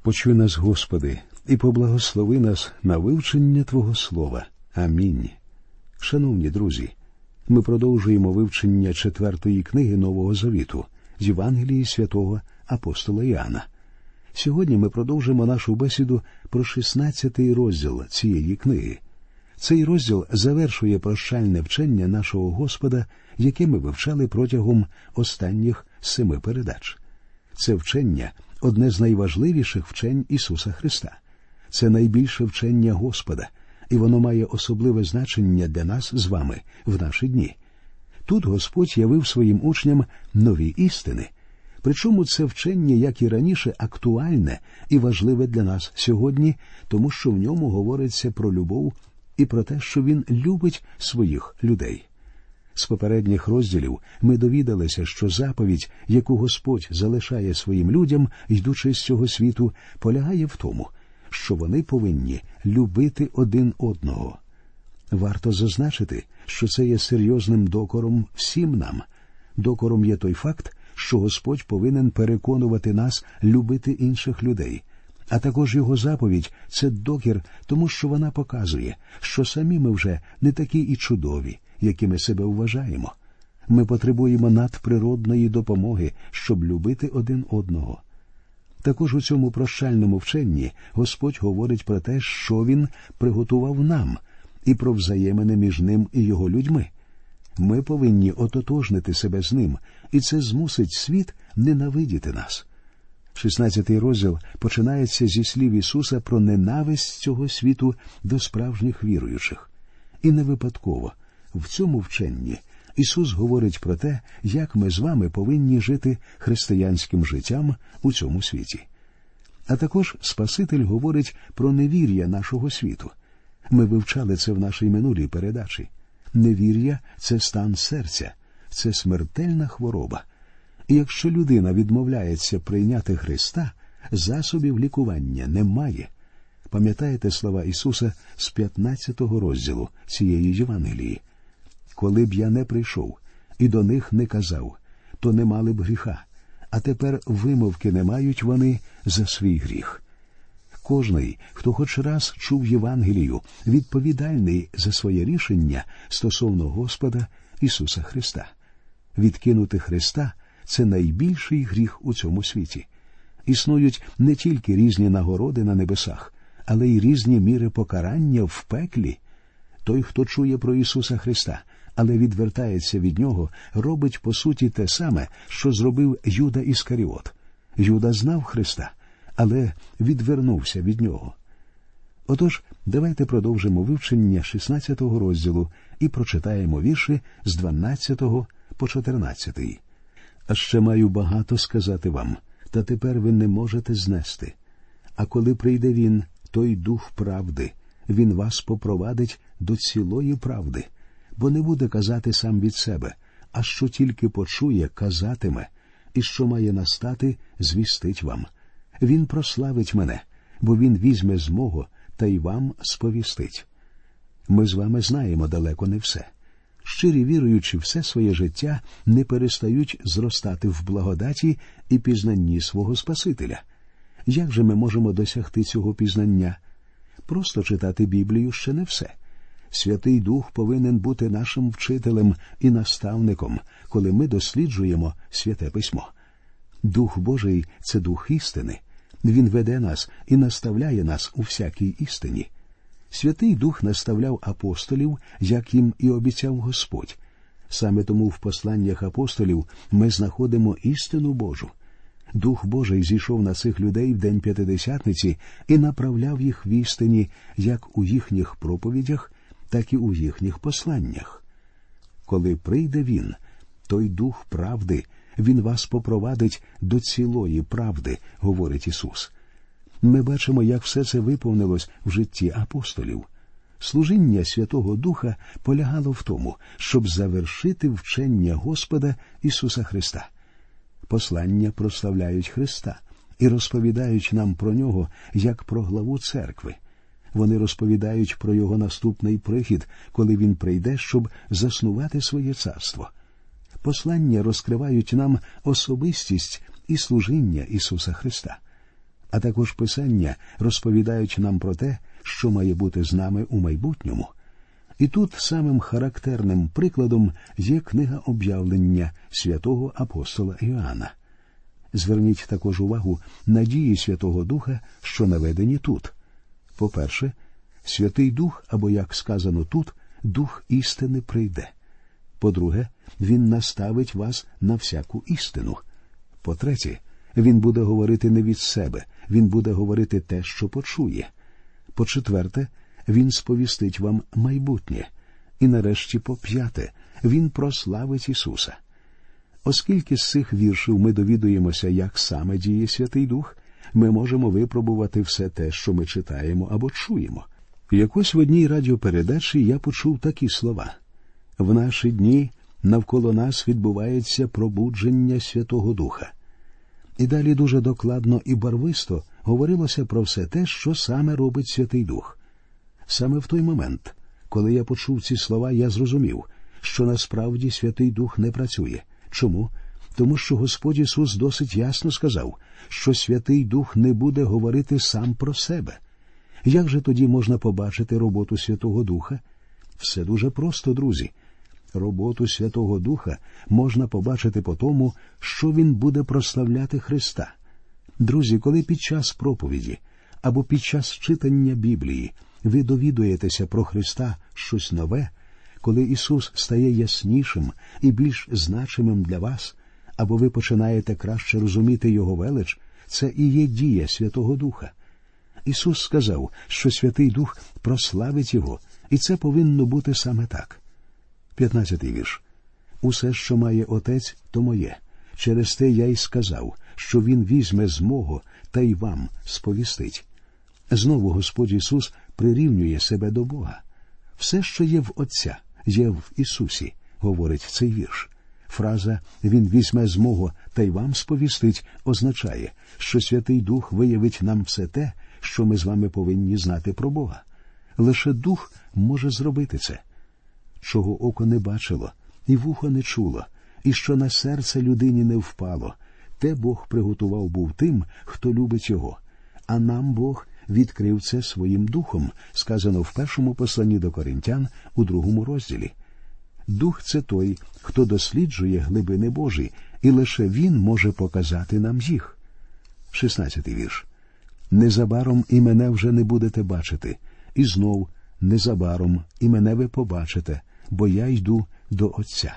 Почуй нас, Господи, і поблагослови нас на вивчення Твого Слова. Амінь. Шановні друзі, ми продовжуємо вивчення 4-ї книги Нового Завіту з Євангелії святого апостола Іоанна. Сьогодні ми продовжимо нашу бесіду про 16-й розділ цієї книги. Цей розділ завершує прощальне вчення нашого Господа, яке ми вивчали протягом останніх 7 передач. Це вчення – одне з найважливіших вчень Ісуса Христа. Це найбільше вчення Господа, і воно має особливе значення для нас з вами в наші дні. Тут Господь явив своїм учням нові істини. Причому це вчення, як і раніше, актуальне і важливе для нас сьогодні, тому що в ньому говориться про любов і про те, що Він любить своїх людей. З попередніх розділів ми довідалися, що заповідь, яку Господь залишає своїм людям, йдучи з цього світу, полягає в тому, що вони повинні любити один одного. Варто зазначити, що це є серйозним докором всім нам. Докором є той факт, що Господь повинен переконувати нас любити інших людей. А також Його заповідь – це докір, тому що вона показує, що самі ми вже не такі і чудові, якими себе вважаємо. Ми потребуємо надприродної допомоги, щоб любити один одного. Також у цьому прощальному вченні Господь говорить про те, що Він приготував нам, і про взаємини між Ним і Його людьми. Ми повинні ототожнити себе з Ним, і це змусить світ ненавидіти нас. 16-й розділ починається зі слів Ісуса про ненависть цього світу до справжніх віруючих. І не випадково. В цьому вченні Ісус говорить про те, як ми з вами повинні жити християнським життям у цьому світі. А також Спаситель говорить про невір'я нашого світу. Ми вивчали це в нашій минулій передачі. Невір'я – це стан серця, це смертельна хвороба. І якщо людина відмовляється прийняти Христа, засобів лікування немає. Пам'ятаєте слова Ісуса з 15-го розділу цієї Євангелії? «Коли б я не прийшов і до них не казав, то не мали б гріха, а тепер вимовки не мають вони за свій гріх». Кожний, хто хоч раз чув Євангелію, відповідальний за своє рішення стосовно Господа Ісуса Христа. Відкинути Христа – це найбільший гріх у цьому світі. Існують не тільки різні нагороди на небесах, але й різні міри покарання в пеклі. Той, хто чує про Ісуса Христа, але відвертається від Нього, робить по суті те саме, що зробив Юда Іскаріот. Юда знав Христа, але відвернувся від Нього. Отож, давайте продовжимо вивчення 16-го розділу і прочитаємо вірші з 12 по 14. «А ще маю багато сказати вам, та тепер ви не можете знести. А коли прийде Він, той Дух правди, Він вас попровадить до цілої правди, бо не буде казати сам від себе, а що тільки почує, казатиме, і що має настати, звістить вам. Він прославить мене, бо Він візьме з мого та й вам сповістить». Ми з вами знаємо далеко не все. Щирі віруючі все своє життя не перестають зростати в благодаті і пізнанні свого Спасителя. Як же ми можемо досягти цього пізнання? Просто читати Біблію ще не все. Святий Дух повинен бути нашим вчителем і наставником, коли ми досліджуємо Святе Письмо. Дух Божий – це Дух істини. Він веде нас і наставляє нас у всякій істині. Святий Дух наставляв апостолів, як їм і обіцяв Господь. Саме тому в посланнях апостолів ми знаходимо істину Божу. Дух Божий зійшов на цих людей в день П'ятидесятниці і направляв їх в істині як у їхніх проповідях, так і у їхніх посланнях. «Коли прийде Він, той Дух правди, Він вас попровадить до цілої правди», – говорить Ісус. Ми бачимо, як все це виповнилось в житті апостолів. Служіння Святого Духа полягало в тому, щоб завершити вчення Господа Ісуса Христа. Послання прославляють Христа і розповідають нам про Нього, як про главу церкви. Вони розповідають про Його наступний прихід, коли Він прийде, щоб заснувати своє царство. Послання розкривають нам особистість і служіння Ісуса Христа. А також Писання розповідають нам про те, що має бути з нами у майбутньому. І тут самим характерним прикладом є книга об'явлення святого апостола Іоанна. Зверніть також увагу на дії Святого Духа, що наведені тут. По-перше, Святий Дух, або, як сказано тут, Дух істини прийде. По-друге, Він наставить вас на всяку істину. По-третє, Він буде говорити не від себе, Він буде говорити те, що почує. По-четверте, Він сповістить вам майбутнє. І нарешті, по-п'яте, Він прославить Ісуса. Оскільки з цих віршів ми довідуємося, як саме діє Святий Дух, ми можемо випробувати все те, що ми читаємо або чуємо. Якось в одній радіопередачі я почув такі слова. В наші дні навколо нас відбувається пробудження Святого Духа. І далі дуже докладно і барвисто говорилося про все те, що саме робить Святий Дух. Саме в той момент, коли я почув ці слова, я зрозумів, що насправді Святий Дух не працює. Чому? Тому що Господь Ісус досить ясно сказав, що Святий Дух не буде говорити сам про себе. Як же тоді можна побачити роботу Святого Духа? Все дуже просто, друзі. Роботу Святого Духа можна побачити по тому, що Він буде прославляти Христа. Друзі, коли під час проповіді або під час читання Біблії ви довідуєтеся про Христа щось нове, коли Ісус стає яснішим і більш значимим для вас, або ви починаєте краще розуміти Його велич, це і є дія Святого Духа. Ісус сказав, що Святий Дух прославить Його, і це повинно бути саме так. 15-й вірш. «Усе, що має Отець, то моє. Через те я й сказав, що Він візьме з мого та й вам сповістить». Знову Господь Ісус прирівнює себе до Бога. Все, що є в Отця, є в Ісусі, говорить цей вірш. Фраза «Він візьме з мого та й вам сповістить» означає, що Святий Дух виявить нам все те, що ми з вами повинні знати про Бога. Лише Дух може зробити це. Чого око не бачило, і вухо не чуло, і що на серце людині не впало, те Бог приготував був тим, хто любить Його. А нам Бог відкрив це своїм Духом, сказано в першому посланні до Коринтян у 2 розділі. Дух – це той, хто досліджує глибини Божі, і лише Він може показати нам їх. 16-й вірш. «Незабаром і мене вже не будете бачити, і знов незабаром і мене ви побачите, бо я йду до Отця».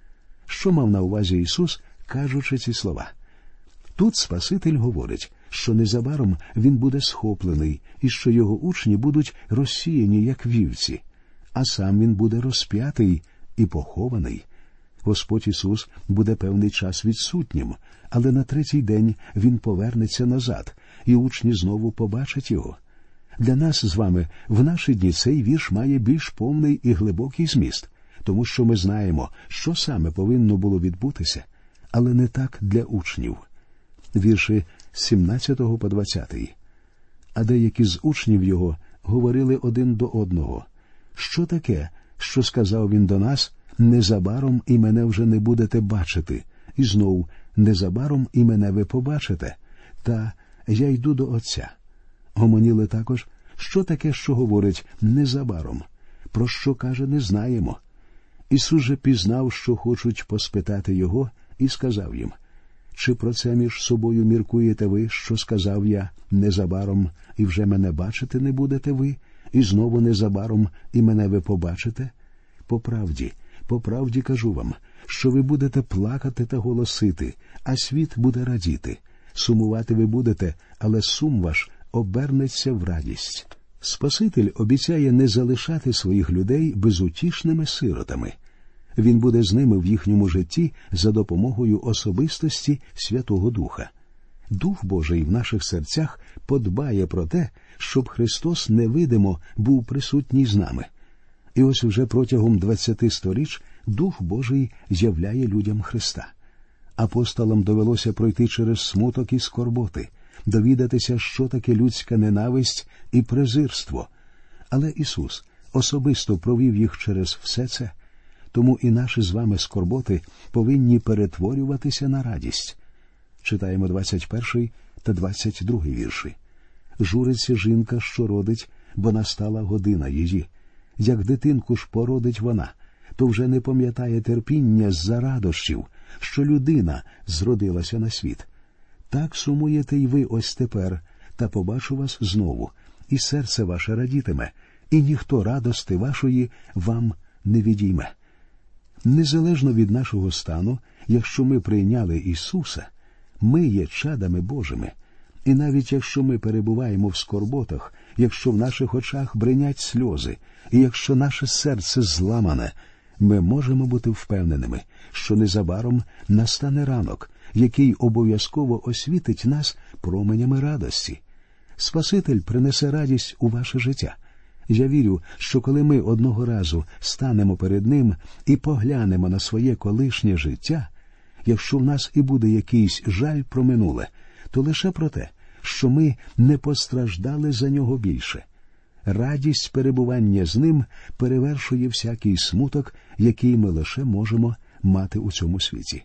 Що мав на увазі Ісус, кажучи ці слова? Тут Спаситель говорить, що незабаром Він буде схоплений, і що Його учні будуть розсіяні, як вівці, а сам Він буде розп'ятий і похований. Господь Ісус буде певний час відсутнім, але на 3-й день Він повернеться назад, і учні знову побачать Його. Для нас з вами в наші дні цей вірш має більш повний і глибокий зміст, тому що ми знаємо, що саме повинно було відбутися, але не так для учнів. Вірші з 17 по 20. «А деякі з учнів Його говорили один до одного: що таке, що сказав Він до нас, незабаром і мене вже не будете бачити, і знов незабаром і мене ви побачите, та я йду до Отця». Гомоніли також, що таке, що говорить незабаром, про що каже, не знаємо. Ісус же пізнав, що хочуть поспитати Його, і сказав їм: «Чи про це між собою міркуєте ви, що сказав я незабаром, і вже мене бачити не будете ви, і знову незабаром і мене ви побачите? По правді кажу вам, що ви будете плакати та голосити, а світ буде радіти. Сумувати ви будете, але сум ваш обернеться в радість». Спаситель обіцяє не залишати своїх людей безутішними сиротами. Він буде з ними в їхньому житті за допомогою особистості Святого Духа. Дух Божий в наших серцях подбає про те, щоб Христос невидимо був присутній з нами. І ось уже протягом 20 сторіч Дух Божий являє людям Христа. Апостолам довелося пройти через смуток і скорботи, довідатися, що таке людська ненависть і презирство. Але Ісус особисто провів їх через все це, тому і наші з вами скорботи повинні перетворюватися на радість. Читаємо 21, та 22 вірші. Журиться жінка, що родить, бо настала година її. Як дитинку ж породить вона, то вже не пам'ятає терпіння з-за радощів, що людина зродилася на світ. Так сумуєте й ви ось тепер, та побачу вас знову, і серце ваше радітиме, і ніхто радости вашої вам не відійме. Незалежно від нашого стану, якщо ми прийняли Ісуса, ми є чадами Божими. І навіть якщо ми перебуваємо в скорботах, якщо в наших очах бринять сльози, і якщо наше серце зламане, ми можемо бути впевненими, що незабаром настане ранок, який обов'язково освітить нас променями радості. Спаситель принесе радість у ваше життя. Я вірю, що коли ми одного разу станемо перед Ним і поглянемо на своє колишнє життя, якщо в нас і буде якийсь жаль про минуле, то лише про те, що ми не постраждали за нього більше. Радість перебування з Ним перевершує всякий смуток, який ми лише можемо мати у цьому світі.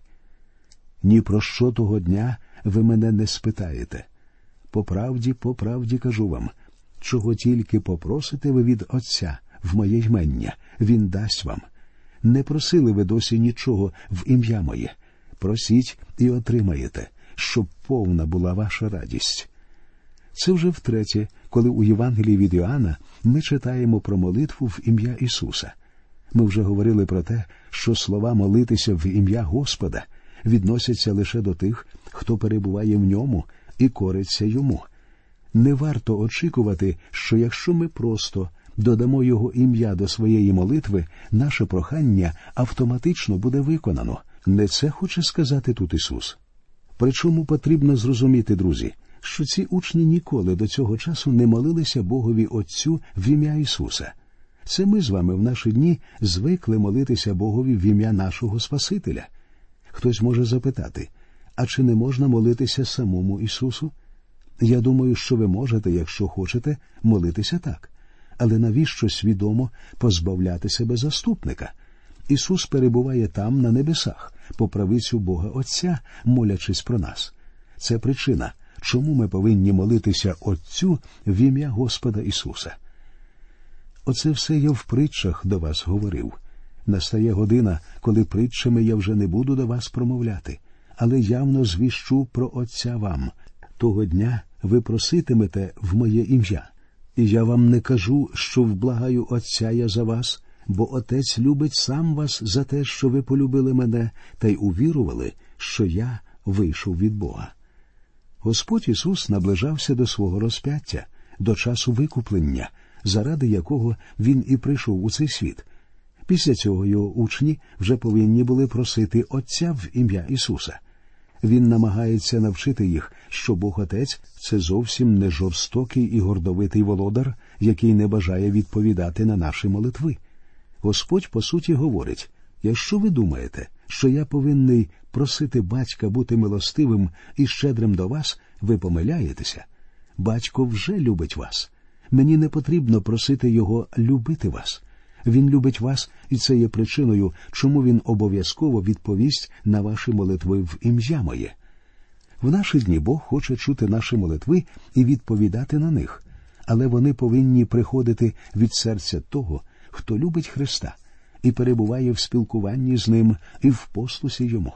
Ні про що того дня ви мене не спитаєте. По правді кажу вам, чого тільки попросите ви від Отця в моє ймення, Він дасть вам. Не просили ви досі нічого в ім'я моє. Просіть і отримаєте, щоб повна була ваша радість. Це вже втретє, коли у Євангелії від Іоанна ми читаємо про молитву в ім'я Ісуса. Ми вже говорили про те, що слова «молитися в ім'я Господа» відносяться лише до тих, хто перебуває в ньому і кориться йому. Не варто очікувати, що якщо ми просто додамо його ім'я до своєї молитви, наше прохання автоматично буде виконано. Не це хоче сказати тут Ісус. Причому потрібно зрозуміти, друзі, що ці учні ніколи до цього часу не молилися Богові Отцю в ім'я Ісуса. Це ми з вами в наші дні звикли молитися Богові в ім'я нашого Спасителя. Хтось може запитати, а чи не можна молитися самому Ісусу? Я думаю, що ви можете, якщо хочете, молитися так. Але навіщо свідомо позбавляти себе заступника? Ісус перебуває там, на небесах, по правицю Бога Отця, молячись про нас. Це причина, чому ми повинні молитися Отцю в ім'я Господа Ісуса. Оце все я в притчах до вас говорив. Настає година, коли притчами я вже не буду до вас промовляти, але явно звіщу про Отця вам. Того дня ви проситимете в моє ім'я. І я вам не кажу, що вблагаю Отця я за вас, бо Отець любить сам вас за те, що ви полюбили мене, та й увірували, що я вийшов від Бога. Господь Ісус наближався до свого розп'яття, до часу викуплення, заради якого Він і прийшов у цей світ. Після цього його учні вже повинні були просити Отця в ім'я Ісуса. Він намагається навчити їх, що Бог Отець – це зовсім не жорстокий і гордовитий володар, який не бажає відповідати на наші молитви. Господь, по суті, говорить, якщо ви думаєте, що я повинний просити батька бути милостивим і щедрим до вас, ви помиляєтеся. Батько вже любить вас. Мені не потрібно просити його любити вас. Він любить вас, і це є причиною, чому він обов'язково відповість на ваші молитви в ім'я моє. В наші дні Бог хоче чути наші молитви і відповідати на них, але вони повинні приходити від серця того, хто любить Христа і перебуває в спілкуванні з Ним і в послусі Йому.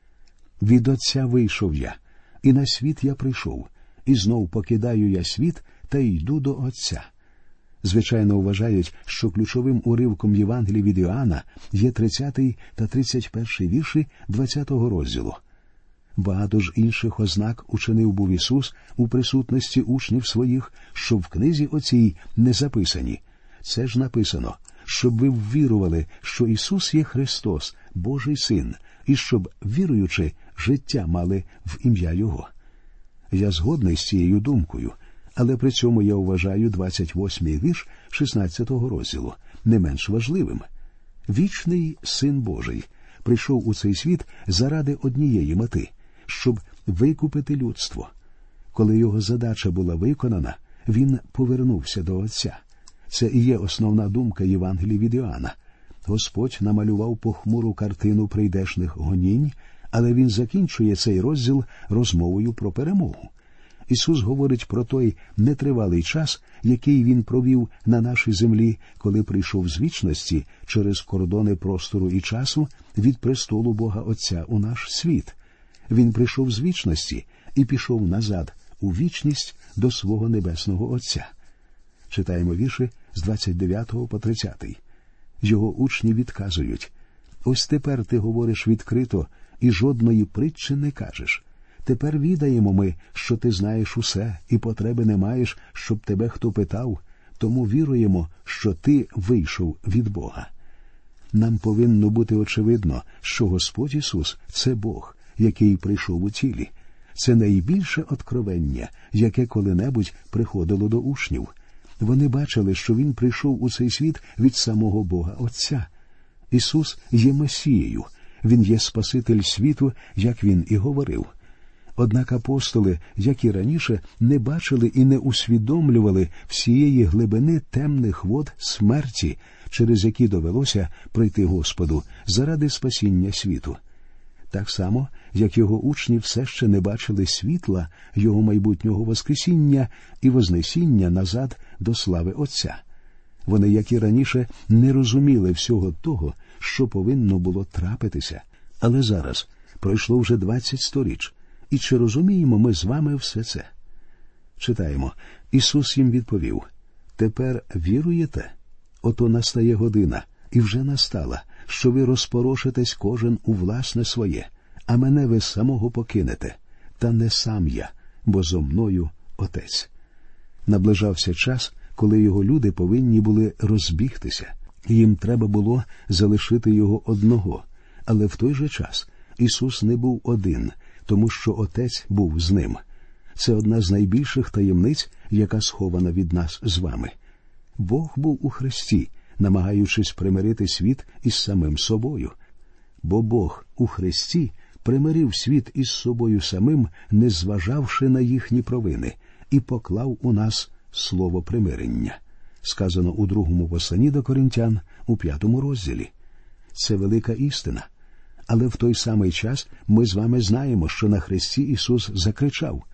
Від Отця вийшов я, і на світ я прийшов, і знов покидаю я світ та йду до Отця. Звичайно, вважають, що ключовим уривком Євангелії від Іоанна є 30 та 31 вірші 20 розділу. Багато ж інших ознак учинив був Ісус у присутності учнів своїх, що в книзі оцій не записані. Це ж написано, щоб ви ввірували, що Ісус є Христос, Божий Син, і щоб, віруючи, життя мали в ім'я Його. Я згодний з цією думкою, але при цьому я вважаю 28-й вірш 16-го розділу не менш важливим. Вічний Син Божий прийшов у цей світ заради однієї мети – щоб викупити людство. Коли його задача була виконана, він повернувся до Отця. Це і є основна думка Євангелії від Іоанна. Господь намалював похмуру картину прийдешних гонінь, але він закінчує цей розділ розмовою про перемогу. Ісус говорить про той нетривалий час, який Він провів на нашій землі, коли прийшов з вічності через кордони простору і часу від престолу Бога Отця у наш світ. Він прийшов з вічності і пішов назад у вічність до свого небесного Отця. Читаємо вірші з 29 по 30. Його учні відказують: «Ось тепер ти говориш відкрито і жодної притчі не кажеш. Тепер відаємо ми, що ти знаєш усе і потреби не маєш, щоб тебе хто питав, тому віруємо, що ти вийшов від Бога». Нам повинно бути очевидно, що Господь Ісус – це Бог, який прийшов у тілі. Це найбільше откровення, яке коли-небудь приходило до учнів. Вони бачили, що Він прийшов у цей світ від самого Бога Отця. Ісус є Месією, Він є Спаситель світу, як Він і говорив. Однак апостоли, як і раніше, не бачили і не усвідомлювали всієї глибини темних вод смерті, через які довелося прийти Господу заради спасіння світу. Так само, як його учні все ще не бачили світла його майбутнього воскресіння і вознесіння назад до слави Отця. Вони, як і раніше, не розуміли всього того, що повинно було трапитися. Але зараз пройшло вже 20 сторіч. І чи розуміємо ми з вами все це? Читаємо. Ісус їм відповів: «Тепер віруєте? Ото настає година, і вже настала, що ви розпорошитесь кожен у власне своє, а мене ви самого покинете. Та не сам я, бо зо мною Отець». Наближався час, коли його люди повинні були розбігтися. Їм треба було залишити його одного. Але в той же час Ісус не був один, тому що Отець був з ним. Це одна з найбільших таємниць, яка схована від нас з вами. Бог був у Христі, намагаючись примирити світ із самим собою. Бо Бог у Христі примирив світ із собою самим, не зважавши на їхні провини, і поклав у нас слово примирення. Сказано у 2 посланні до Коринтян, у 5 розділі. Це велика істина. Але в той самий час ми з вами знаємо, що на хресті Ісус закричав: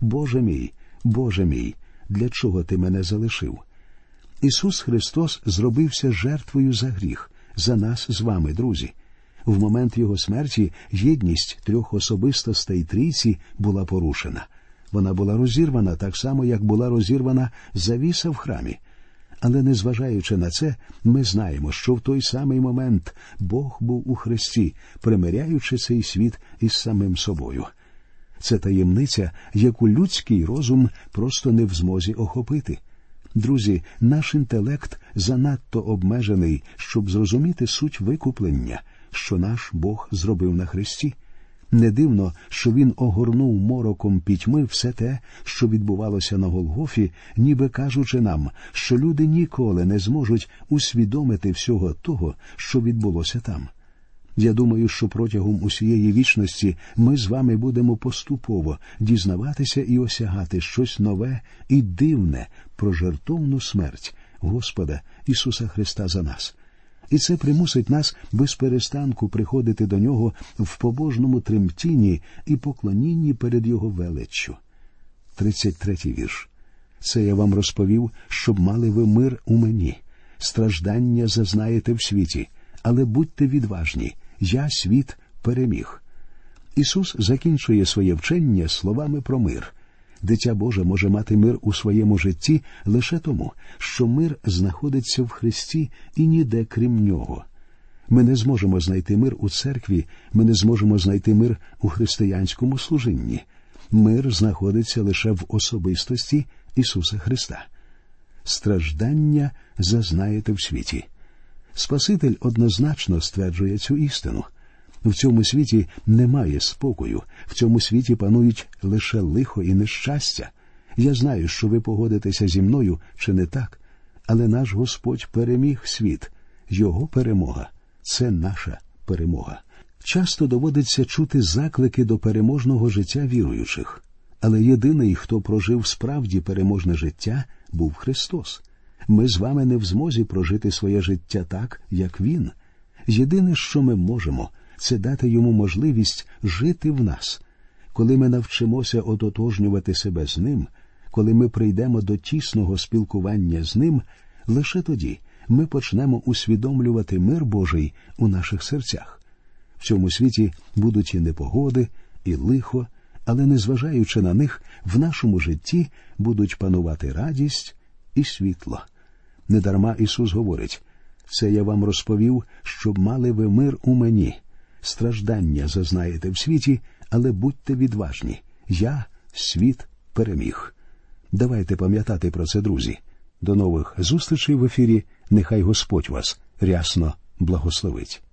Боже мій, для чого ти мене залишив?» Ісус Христос зробився жертвою за гріх, за нас з вами, друзі. В момент Його смерті єдність трьох особистостей Трійці була порушена. Вона була розірвана так само, як була розірвана завіса в храмі. Але незважаючи на це, ми знаємо, що в той самий момент Бог був у Христі, примиряючи цей світ із самим собою. Це таємниця, яку людський розум просто не в змозі охопити. Друзі, наш інтелект занадто обмежений, щоб зрозуміти суть викуплення, що наш Бог зробив на Христі. Не дивно, що Він огорнув мороком пітьми все те, що відбувалося на Голгофі, ніби кажучи нам, що люди ніколи не зможуть усвідомити всього того, що відбулося там. Я думаю, що протягом усієї вічності ми з вами будемо поступово дізнаватися і осягати щось нове і дивне про жертовну смерть Господа Ісуса Христа за нас. І це примусить нас без перестанку приходити до Нього в побожному тремтінні і поклонінні перед Його величчю. 33-й вірш. «Це я вам розповів, щоб мали ви мир у мені. Страждання зазнаєте в світі, але будьте відважні, я світ переміг». Ісус закінчує своє вчення словами про мир. Дитя Боже може мати мир у своєму житті лише тому, що мир знаходиться в Христі і ніде крім Нього. Ми не зможемо знайти мир у церкві, ми не зможемо знайти мир у християнському служінні. Мир знаходиться лише в особистості Ісуса Христа. Страждання зазнаєте в світі. Спаситель однозначно стверджує цю істину. В цьому світі немає спокою, в цьому світі панують лише лихо і нещастя. Я знаю, що ви погодитеся зі мною, чи не так, але наш Господь переміг світ. Його перемога – це наша перемога. Часто доводиться чути заклики до переможного життя віруючих. Але єдиний, хто прожив справді переможне життя, був Христос. Ми з вами не в змозі прожити своє життя так, як Він. Єдине, що ми можемо – це дати Йому можливість жити в нас. Коли ми навчимося ототожнювати себе з Ним, коли ми прийдемо до тісного спілкування з Ним, лише тоді ми почнемо усвідомлювати мир Божий у наших серцях. В цьому світі будуть і непогоди, і лихо, але незважаючи на них, в нашому житті будуть панувати радість і світло. Недарма Ісус говорить: «Це я вам розповів, щоб мали ви мир у мені. Страждання зазнаєте в світі, але будьте відважні. Я світ переміг». Давайте пам'ятати про це, друзі. До нових зустрічей в ефірі. Нехай Господь вас рясно благословить.